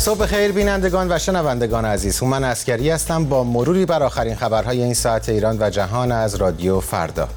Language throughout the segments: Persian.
صبح خیر بینندگان و شنوندگان عزیز، هومن عسکری هستم با مروری بر آخرین خبرهای این ساعت ایران و جهان از رادیو فردا.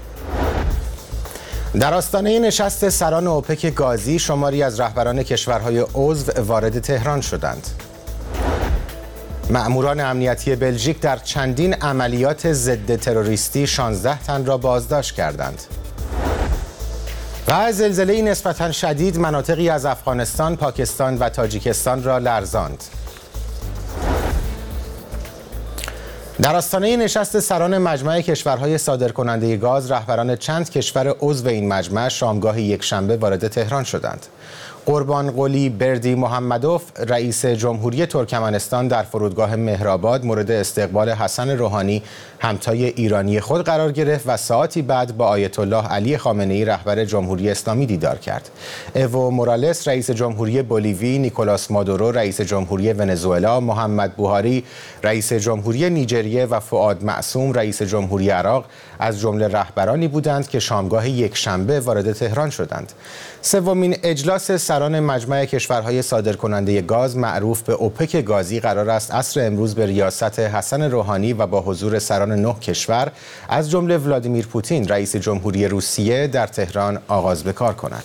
در آستانه نشست سران اوپک گازی شماری از رهبران کشورهای عضو وارد تهران شدند. مأموران امنیتی بلژیک در چندین عملیات ضد تروریستی 16 تن را بازداشت کردند. و زلزله نسبتاً شدید مناطقی از افغانستان، پاکستان و تاجیکستان را لرزاند. در آستانه نشست سران مجمع کشورهای صادرکننده گاز، رهبران چند کشور عضو این مجمع شامگاه یکشنبه وارد تهران شدند. قربانقلی بردی محمدوف، رئیس جمهوری ترکمنستان، در فرودگاه مهرآباد مورد استقبال حسن روحانی همتای ایرانی خود قرار گرفت و ساعتی بعد با آیت الله علی خامنه‌ای رهبر جمهوری اسلامی دیدار کرد. ایو مورالس، رئیس جمهوری بولیوی، نیکولاس مادورو، رئیس جمهوری ونزوئلا، محمد بوهاری، رئیس جمهوری نیجریه و فؤاد معصوم، رئیس جمهوری عراق از جمله رهبرانی بودند که شامگاه یکشنبه وارد تهران شدند. سومین اجلاس سران مجمع کشورهای صادرکننده گاز معروف به اوپک گازی قرار است عصر امروز به ریاست حسن روحانی و با حضور سران 9 کشور از جمله ولادیمیر پوتین رئیس جمهوری روسیه در تهران آغاز به کار کند.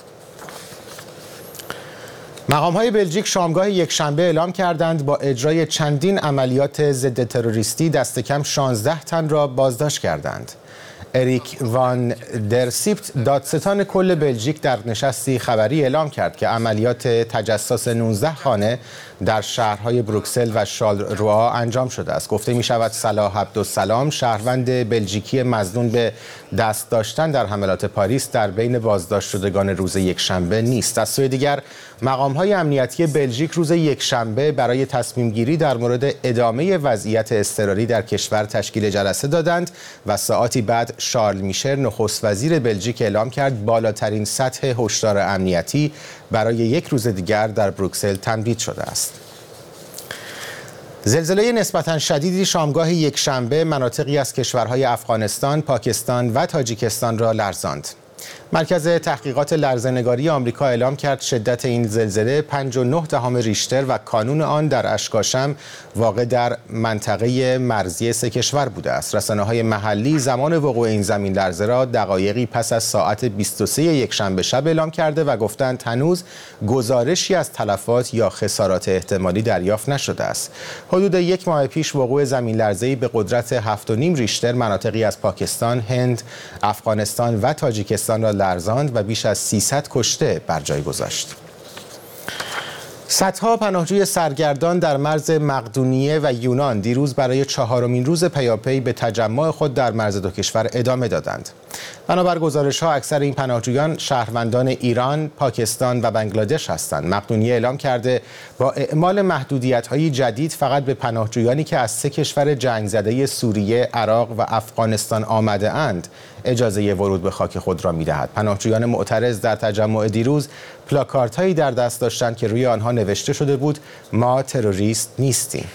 مقام‌های بلژیک شامگاه یکشنبه اعلام کردند با اجرای چندین عملیات ضد تروریستی دست کم 16 تن را بازداشت کردند. اریک وان در سیپت، دادستان کل بلژیک، در نشستی خبری اعلام کرد که عملیات تجسس 19 خانه در شهرهای بروکسل و شارلروا انجام شده است. گفته می شود صلاح عبدالسلام، شهروند بلژیکی مظنون به دست داشتن در حملات پاریس، در بین بازداشت شدگان روز یکشنبه نیست. از سوی دیگر مقام‌های امنیتی بلژیک روز یکشنبه برای تصمیم گیری در مورد ادامه وضعیت اضطراری در کشور تشکیل جلسه دادند و ساعتی بعد شارل میشل، نخست وزیر بلژیک، اعلام کرد بالاترین سطح هشدار امنیتی برای یک روز دیگر در بروکسل تمدید شده است. زلزله نسبتاً شدیدی شامگاه یکشنبه مناطقی از کشورهای افغانستان، پاکستان و تاجیکستان را لرزاند. مرکز تحقیقات لرزه‌نگاری آمریکا اعلام کرد شدت این زلزله 5.9 ریشتر و کانون آن در اشکاشم واقع در منطقه مرزی سه کشور بوده است. رسانه‌های محلی زمان وقوع این زمین لرزه را دقایقی پس از ساعت 23 یکشنبه شب اعلام کرده و گفتند هنوز گزارشی از تلفات یا خسارات احتمالی دریافت نشده است. حدود یک ماه پیش وقوع زمین لرزه‌ای به قدرت 7.5 ریشتر مناطقی از پاکستان، هند، افغانستان و تاجیکستان را لرزاند و بیش از 300 کشته بر جای گذاشت. صدها پناهجوی سرگردان در مرز مقدونیه و یونان دیروز برای 4مین روز پیاپی به تجمع خود در مرز دو کشور ادامه دادند. بنابر گزارش‌ها اکثر این پناهجویان شهروندان ایران، پاکستان و بنگلادش هستند. مقدونیه اعلام کرده با اعمال محدودیت‌های جدید فقط به پناهجویانی که از سه کشور جنگ زده سوریه، عراق و افغانستان آمده اند اجازه ورود به خاک خود را می‌دهد. پناهجویان معترض در تجمع دیروز پلاکاردهایی در دست داشتند که روی آنها نوشته شده بود ما تروریست نیستیم.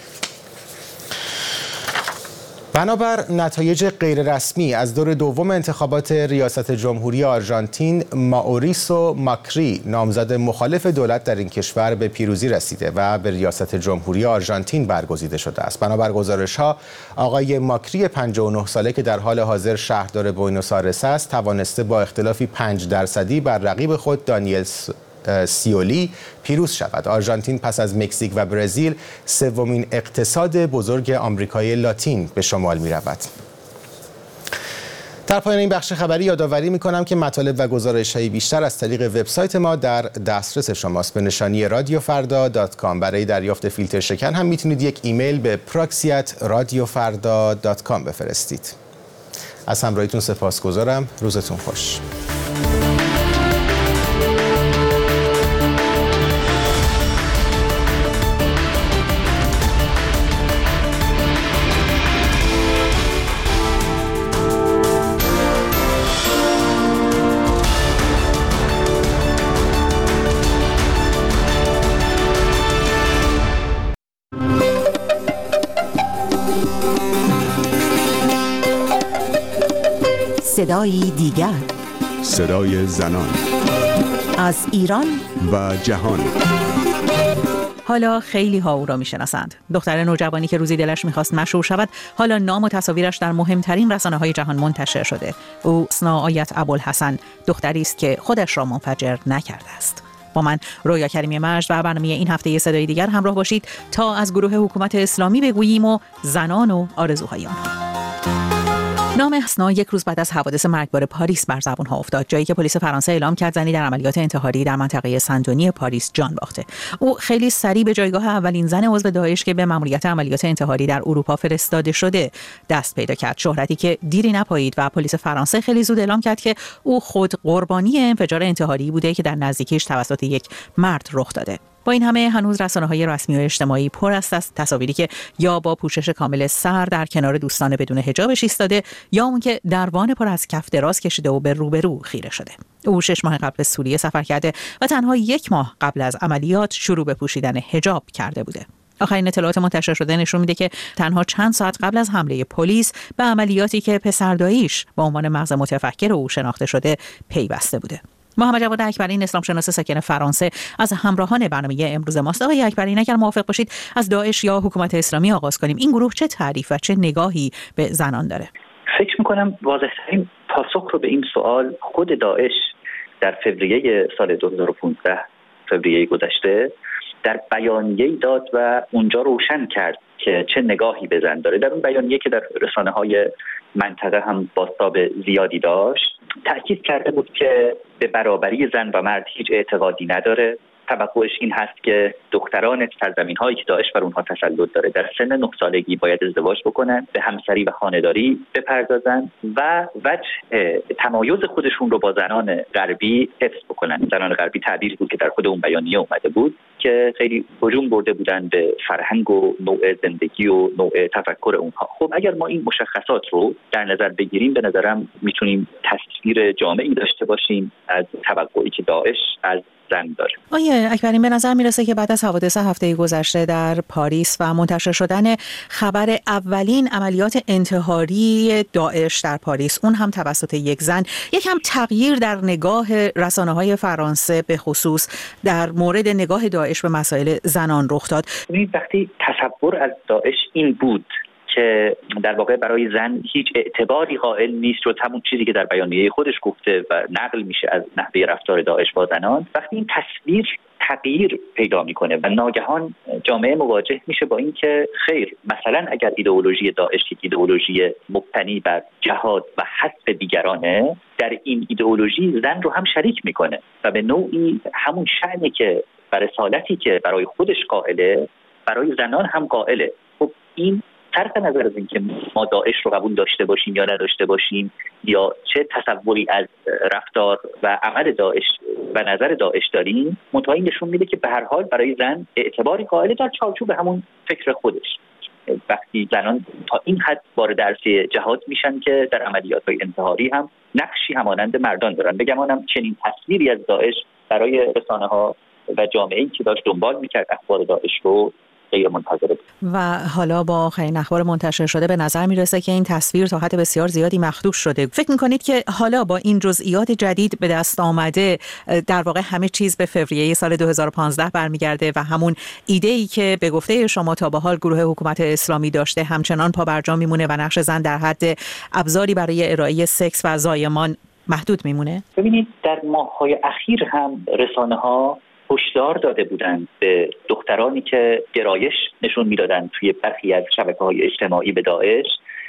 بنابر نتایج غیررسمی از دور دوم انتخابات ریاست جمهوری آرژانتین، مائوریسو ماکری، نامزد مخالف دولت در این کشور، به پیروزی رسیده و به ریاست جمهوری آرژانتین برگزیده شده است. بنابر گزارش‌ها آقای ماکری 59 ساله که در حال حاضر شهردار بوئنوس آیرس است، توانسته با اختلافی 5% بر رقیب خود دانیل سیولی پیروز شود. آرژانتین پس از مکزیک و برزیل سومین اقتصاد بزرگ آمریکای لاتین به شمال می رود. در پایان این بخش خبری یادآوری می‌کنم که مطالب و گزارش‌های بیشتر از طریق وبسایت ما در دسترس شماست به نشانی radiofarda.com. برای دریافت فیلتر شکن هم میتونید یک ایمیل به proxy@radiofarda.com بفرستید. از همراهیتون سپاسگزارم. روزتون خوش. صدای دیگر، صدای زنان از ایران و جهان. حالا خیلی ها او را میشناسند. دختر نوجوانی که روزی دلش میخواست مشهور شود، حالا نام و تصاویرش در مهمترین رسانه‌های جهان منتشر شده. او اسنا آیت ابوالحسن، دختری است که خودش را منفجر نکرده است. با من رویا کریمی مجد و برنامه این هفته صدای دیگر همراه باشید تا از گروه حکومت اسلامی بگوییم و زنان و آرزوهای آنها. نام اسنا یک روز بعد از حوادث مرگبار پاریس بر زبان‌ها افتاد، جایی که پلیس فرانسه اعلام کرد زنی در عملیات انتحاری در منطقه سن‌دنی پاریس جان باخته. او خیلی سریع به جایگاه اولین زن عضو داعش که به مأموریت عملیات انتحاری در اروپا فرستاده شده دست پیدا کرد، شهرتی که دیری نپایید و پلیس فرانسه خیلی زود اعلام کرد که او خود قربانی انفجار انتحاری بوده که در نزدیکیش توسط یک مرد رخ داده. با این همه هنوز رسانه‌های رسمی و اجتماعی پر است از تصاویری که یا با پوشش کامل سر در کنار دوستان بدون حجابش ایستاده یا اون که دروان پر از کف دراز کشیده و به روبرو خیره شده. او 6 ماه قبل به سوریه سفر کرده و تنها 1 ماه قبل از عملیات شروع به پوشیدن حجاب کرده بوده. آخرین اطلاعات منتشر شده نشون میده که تنها چند ساعت قبل از حمله پلیس به عملیاتی که پسرداییش با عنوان مغز متفکر او شناخته شده پیوسته بوده. محمد جواد اکبرین، اسلام شناس ساکن فرانسه، از همراهان برنامه امروز ماست. آقای اکبرین، اگر موافق باشید از داعش یا حکومت اسلامی آغاز کنیم. این گروه چه تعریف و چه نگاهی به زنان داره؟ فکر می‌کنم واضح‌ترین پاسخ رو به این سوال خود داعش در فوریه سال 2015 فوریه گذشته در بیانیه‌ای داد و اونجا روشن کرد که چه نگاهی به زن داره. در اون بیانیه که در رسانه‌های منطقه هم بازتاب زیادی داشت، تأکید کرده بود که به برابری زن و مرد هیچ اعتقادی نداره. توقعش این هست که دختران سرزمین‌هایی که داعش بر اونها تسلط داره در سن 9 سالگی باید ازدواج بکنن، به همسری و خانه‌داری بپردازن و وجه تمایز خودشون رو با زنان غربی حفظ بکنن. زنان غربی تعبیری بود که در خود اون بیانیه اومده بود که خیلی هجوم برده بودن به فرهنگ و نوع زندگی و نوع تفکر اونها. خب اگر ما این مشخصات رو در نظر بگیریم، به نظرم میتونیم تصویر جامعی داشته باشیم از توقعی که داعش از زن داره. آیه اکبرین، به نظر میرسه که بعد از حوادث هفته گذشته در پاریس و منتشر شدن خبر اولین عملیات انتحاری داعش در پاریس، اون هم توسط یک زن، یکم تغییر در نگاه رسانه‌های فرانسه به خصوص در مورد نگاه داعش به مسائل زنان رخ داد. وقتی تصور از داعش این بود که در واقع برای زن هیچ اعتباری قائل نیست، جز همون چیزی که در بیانیه خودش گفته و نقل میشه از نحوه رفتار داعش با زنان، وقتی این تصویر تغییر پیدا میکنه و ناگهان جامعه مواجه میشه با این که خیر، مثلا اگر ایدئولوژی داعش که ایدئولوژی مبتنی بر جهاد و حذف دیگرانه، در این ایدئولوژی زن رو هم شریک میکنه و به نوعی همون شأنی که برای رسالتی که برای خودش قائله برای زنان هم قائله. خب این صرف نظر از اینکه ما داعش رو قبول داشته باشیم یا نداشته باشیم یا چه تصوری از رفتار و عمل داعش و نظر داعش داریم، منتهی نشون میده که به هر حال برای زن اعتباری قائل در چارچوب همون فکر خودش. وقتی زنان تا این حد وارد عرصه جهاد میشن که در عملیات‌های انتحاری هم نقشی همانند مردان دارن، بگمانم چنین تصویری از داعش برای رسانه‌ها و جامعه‌ای که داشت دنبال میکرد اخبار داعش رو غیر منتظره. و حالا با آخرین اخبار منتشر شده به نظر میرسه که این تصویر تا حد بسیار زیادی مخدوش شده. فکر میکنید که حالا با این جزئیات جدید به دست آمده در واقع همه چیز به فوریه سال 2015 برمیگرده و همون ایده‌ای که به گفته شما تا به حال گروه حکومت اسلامی داشته همچنان پابرجا میمونه و نقش زن در حد ابزاری برای ارائه سکس و زایمان محدود میمونه؟ ببینید، در ماه‌های اخیر هم رسانه‌ها هشدار داده بودند به دخترانی که گرایش نشون میدادند توی برخی از شبکه‌های اجتماعی به داعش،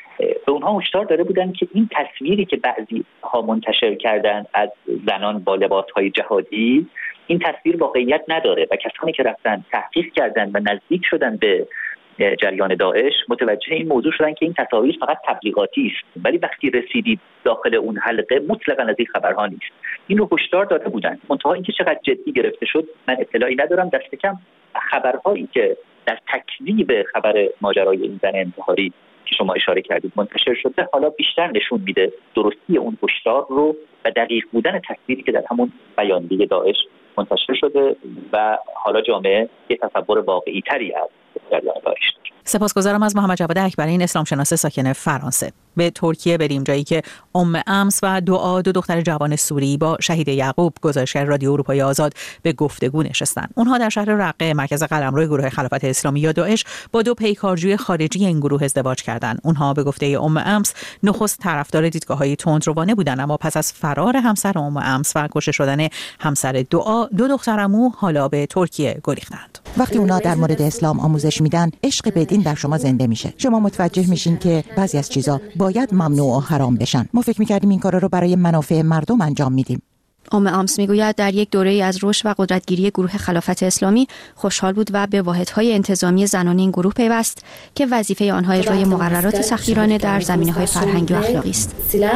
به اونها هشدار داده بودند که این تصویری که بعضی ها منتشر کردند از زنان با لباس‌های جهادی، این تصویر واقعیت نداره و کسانی که رفتن تحقیق کردند و نزدیک شدند به جریان داعش متوجه این موضوع شدن که این تصاویر فقط تبلیغاتی است، ولی وقتی رسیدید داخل اون حلقه مطلقاً از این خبرها نیست. این رو هشدار داده بودن. منتها اینکه چقدر جدی گرفته شد من اطلاعی ندارم. دست کم خبرهایی که در تکذیب خبر ماجرای این زن انتحاری که شما اشاره کردید منتشر شده حالا بیشتر نشون میده درستی اون هشدار رو و دقیق بودن تصویری که در همون بیانیه داعش منتشر شده و حالا جامعه یک تصور واقعی تری از جریان داعش داره. سپاسگزارم از محمد جواد اکبرین، اسلام شناس ساکن فرانسه. به ترکیه بریم، جایی که امس و دو دختر جوان سوری با شهید یعقوب، گزارشگر رادیو اروپای آزاد، به گفتگو نشستند. اونها در شهر رقه، مرکز قلمرو گروه خلافت اسلامی یا داعش، با دو پیکارجوی خارجی این گروه ازدواج کردند. اونها به گفته امس نخست طرفدار دیدگاه‌های تندروانه بودند، اما پس از فرار همسر امس و کشته شدن همسر دو دخترعمو حالا به ترکیه گریختند. وقتی اونا در مورد اسلام آموزش میدن، عشق به دین در شما زنده میشه. شما متوجه میشین که بعضی از چیزا باید ممنوع و حرام بشن. ما فکر میکردیم این کارا رو برای منافع مردم انجام میدیم. امس میگوید در یک دوره‌ای از رشد و قدرتگیری گروه خلافت اسلامی خوشحال بود و به واحدهای انتظامی زنان این گروه پیوست که وظیفه آنها اجرای مقررات سخیرانه در زمینه‌های فرهنگی و اخلاقی است.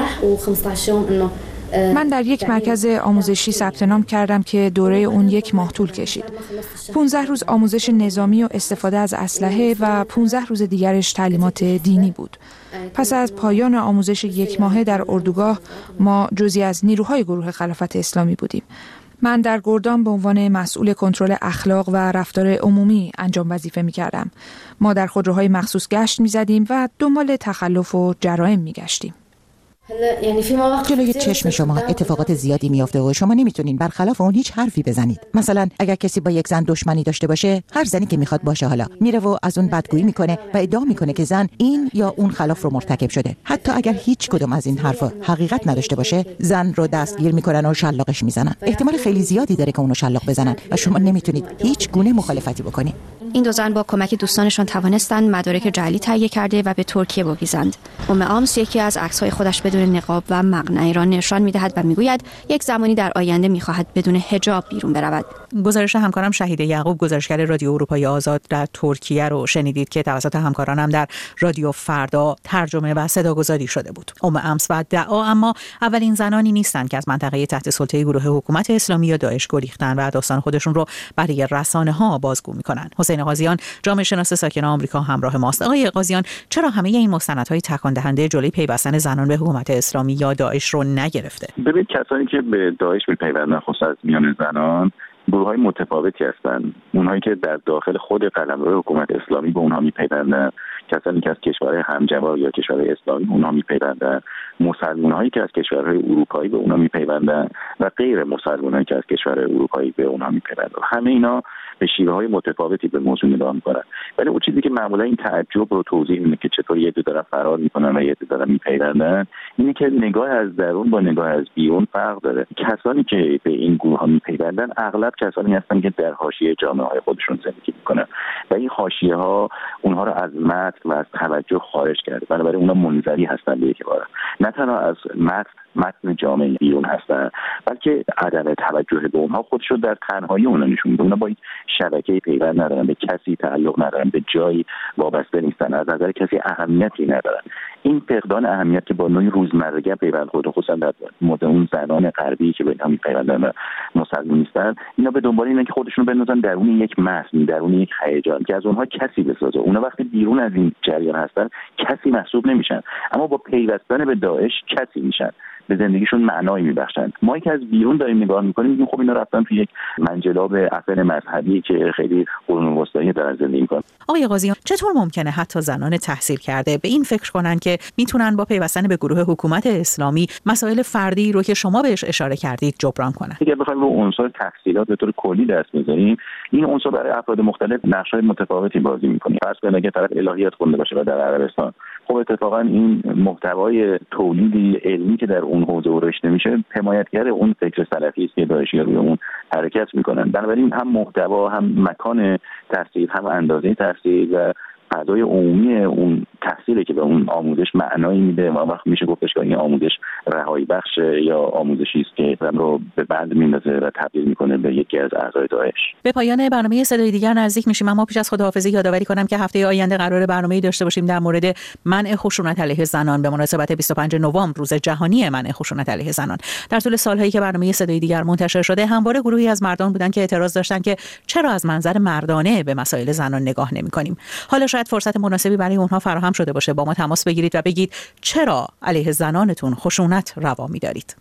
من در یک مرکز آموزشی ثبت نام کردم که دوره اون 1 ماه طول کشید. 15 روز آموزش نظامی و استفاده از اسلحه و 15 روز دیگرش تعلیمات دینی بود. پس از پایان آموزش 1 ماهه در اردوگاه، ما جزئی از نیروهای گروه خلافت اسلامی بودیم. من در گردان به عنوان مسئول کنترل اخلاق و رفتار عمومی انجام وظیفه می‌کردم. ما در خودروهای مخصوص گشت می‌زدیم و دنبال تخلف و جرایم می‌گشتیم. جلوی چشم شما اتفاقات زیادی میافته و شما نمیتونین برخلاف اون هیچ حرفی بزنید. مثلا اگر کسی با یک زن دشمنی داشته باشه، هر زنی که میخواد باشه حالا میره و از اون بدگویی میکنه و ادعا میکنه که زن این یا اون خلاف رو مرتکب شده. حتی اگر هیچ کدوم از این حرفا حقیقت نداشته باشه، زن رو دستگیر میکنن و شلاقش میزنن. احتمال خیلی زیادی داره که اونو شلاق بزنن و شما نمیتونید هیچ گونه مخالفتی بکنید. این دو زن با کمک دوستانشان توانستند مدارک جعلی تهیه کرده و به ترکیه بگذرند. امس یکی از عکس‌های خودش بدون نقاب و مقنعه را نشان می‌دهد و می‌گوید یک زمانی در آینده می‌خواهد بدون حجاب بیرون برود. گزارش همکارم شهید یعقوب، گزارشگر رادیو اروپای آزاد در ترکیه رو شنیدید که توسط همکارانم در رادیو فردا ترجمه و صداگذاری شده بود. امس و دعا اما اولین زنانی نیستند که از منطقه تحت سلطه گروه حکومت اسلامی یا داعش گریختند و داستان خودشون رو برای رسانه‌ها بازگو می‌کنند. حسین قاضیان، جامعه شناس ساکن آمریکا، همراه ماست. آقای قاضیان، چرا همه این مستندهای تکان دهنده جلوی پیوستن زنان به حکومت اسلامی یا داعش رو نگرفته؟ ببینید، کسانی که به داعش میپیوندن خصوصا از میان زنان گروه‌های متفاوتی هستند. اونهایی که در داخل خود قلمرو حکومت اسلامی به اونها میپیوندن، کسانی که از کشورهای همجوار یا کشورهای اسلامی به اونها میپیوندن، مسلمان‌هایی که از کشورهای اروپایی به اونها میپیوندن و غیر مسلمان‌هایی که از کشورهای اروپایی به اونها میپیوندن. همه اینا به شیوه‌های متفاوتی به موضوع نگاه می‌کنن. ولی اون چیزی که معمولا این تعجب رو توضیح میده که چطور یه دو دارن فرار میکنن و یه دو دارن میپیوندن، اینه که نگاه از درون با نگاه از بیرون فرق داره. کسانی که به این گروه‌ها میپیوندن اغلب کسانی هستن که در حاشیه جامعه‌های خودشون زندگی میکنن و این حاشیه‌ها اونها رو از متن و از توجه خارج کرده. بنابراین اونها منزوی هستن به اعتبار نه تنها از متن جامعه بیرون هستن، بلکه عدم توجه به اونها خودش رو در تنهایی اونها نشون میده. اونها با شبکه پیوند ندارن، به کسی تعلق ندارن، به جایی وابسته نیستن، از نظر کسی اهمیتی ندارن. این فقدان اهمیت که با نوعی روزمرگی پیوند خود، خصوصا در مورد اون زنان غربی که به اینا میپیوندن و مسلمان نیستن، اینا به دنبال اینه که خودشون بندازن درون یک متن، درون یک هیجان که از اونها کسی بسازه. اونا وقتی بیرون از این جریان هستن کسی محسوب نمیشن، اما با پیوستن به داعش کسی میشن، به زندگیشون معنایی میبخشن. ما که از بیرون داریم نگاه میکنیم میگیم خب اینا رفتن تو یک منجلاب افن مذهبی که خیلی قرون وسطایی دارن زندگی میکنن. آقای قاضیان، چطور ممکنه حتی زنان تحصیل کرده به این فکر کنن که میتونن با پیوستن به گروه حکومت اسلامی مسائل فردی رو که شما بهش اشاره کردید جبران کنن؟ اگر بخوایم رو عنصر تحصیلات به طور کلی دست بزنیم، این عنصر برای افراد مختلف نقش‌های متفاوتی بازی میکنه. فرض کنید اگه طرف الهیات خونده باشه و در عربستان، خب اتفاقا این محتوای تولیدی علمی که در اون حوزه رشد میشه حمایتگر اون فکر سلفی است که داعشی روی اون حرکت میکنن. بنابراین هم محتوا، هم مکان تحصیل، هم اندازه تحصیل و فضای عمومی اون تحصیلی که به اون آموزش معنایی میده و وقت میشه گفتش که این آموزش رهایی بخش یا آموزشی است که آدم رو به بند میندازه و تبدیل میکنه به یکی از اعضای داعش. به پایان برنامه صدای دیگر نزدیک میشیم، اما پیش از خداحافظی یادآوری کنم که هفته آینده قرار برنامه‌ای داشته باشیم در مورد منع خشونت علیه زنان به مناسبت 25 نوامبر، روز جهانی منع خشونت علیه زنان. در طول سالهایی که برنامه صدای دیگر منتشر شده، همواره گروهی از مردان بودن که اعتراض داشتن که چرا از منظر مردانه به مسائل زنان نگاه نمی‌کنیم. حالا شاید فرصت مناسبی برای اونها فراهم شده باشه. با ما تماس بگیرید و بگید چرا علیه زنانتون خشونت روا می‌دارید.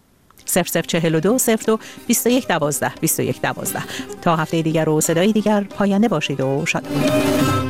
0042 02 21 12 21 12. تا هفته دیگر و صدای دیگر، پاینده باشید و شاد باشید.